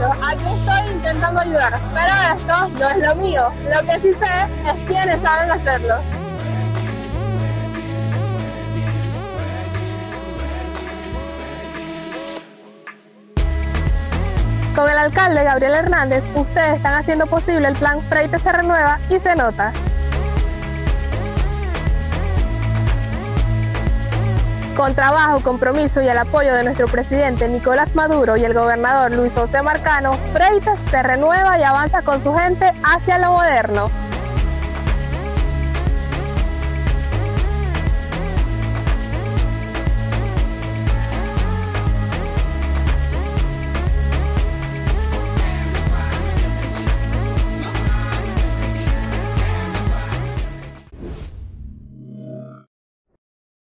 muchachos, aquí estoy intentando ayudar, pero esto no es lo mío. Lo que sí sé es quiénes saben hacerlo. Con el alcalde Gabriel Hernández, ustedes están haciendo posible el plan Freite se renueva y se nota. Con trabajo, compromiso y el apoyo de nuestro presidente Nicolás Maduro y el gobernador Luis José Marcano, Freitas se renueva y avanza con su gente hacia lo moderno.